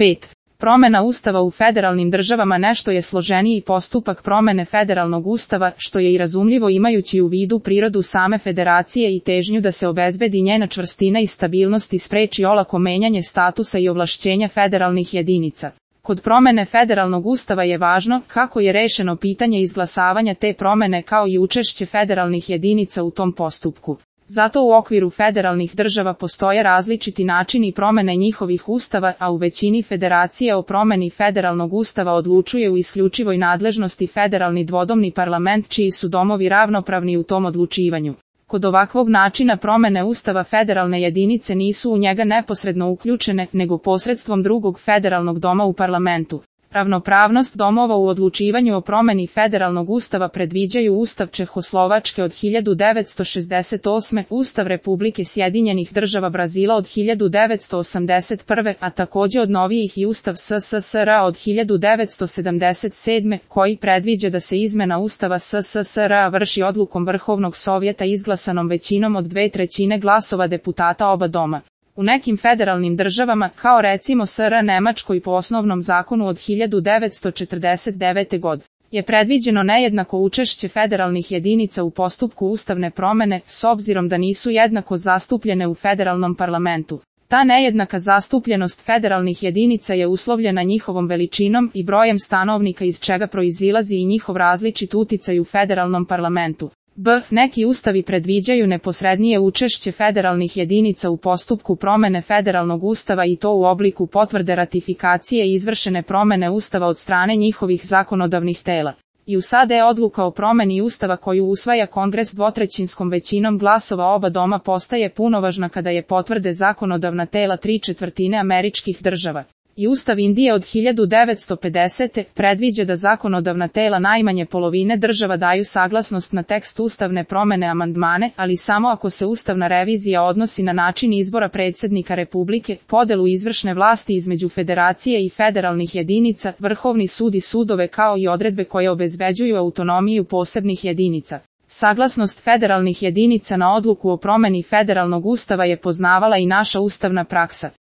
5. Promena Ustava u federalnim državama nešto je složeniji postupak promene federalnog Ustava, što je i razumljivo imajući u vidu prirodu same federacije i težnju da se obezbedi njena čvrstina i stabilnost i spreči olako menjanje statusa i ovlašćenja federalnih jedinica. Kod promene federalnog Ustava je važno kako je rešeno pitanje izglasavanja te promene kao i učešće federalnih jedinica u tom postupku. Zato u okviru federalnih država postoje različiti načini promene njihovih ustava, a u većini federacije o promeni federalnog ustava odlučuje u isključivoj nadležnosti federalni dvodomni parlament čiji su domovi ravnopravni u tom odlučivanju. Kod ovakvog načina promene ustava federalne jedinice nisu u njega neposredno uključene, nego posredstvom drugog federalnog doma u parlamentu. Ravnopravnost domova u odlučivanju o promeni federalnog ustava predviđaju Ustav Čehoslovačke od 1968, Ustav Republike Sjedinjenih Država Brazila od 1981, a takođe od novijih i Ustav SSSR od 1977, koji predviđa da se izmena Ustava SSSR vrši odlukom Vrhovnog sovjeta izglasanom većinom od 2/3 glasova deputata oba doma. U nekim federalnim državama, kao recimo SR Nemačkoj po osnovnom zakonu od 1949. godine, je predviđeno nejednako učešće federalnih jedinica u postupku ustavne promene, s obzirom da nisu jednako zastupljene u federalnom parlamentu. Ta nejednaka zastupljenost federalnih jedinica je uslovljena njihovom veličinom i brojem stanovnika iz čega proizilazi i njihov različit uticaj u federalnom parlamentu. Neki ustavi predviđaju neposrednije učešće federalnih jedinica u postupku promene federalnog ustava i to u obliku potvrde ratifikacije izvršene promene ustava od strane njihovih zakonodavnih tela. I USAD odluka o promeni ustava koju usvaja Kongres dvotrećinskom većinom glasova oba doma postaje punovažna kada je potvrde zakonodavna tela 3/4 američkih država. I Ustav Indije od 1950. predviđa da zakonodavna tela najmanje polovine država daju saglasnost na tekst ustavne promene amandmane, ali samo ako se ustavna revizija odnosi na način izbora predsjednika Republike, podelu izvršne vlasti između federacije i federalnih jedinica, Vrhovni sud i sudove kao i odredbe koje obezbeđuju autonomiju posebnih jedinica. Saglasnost federalnih jedinica na odluku o promeni federalnog ustava je poznavala i naša ustavna praksa.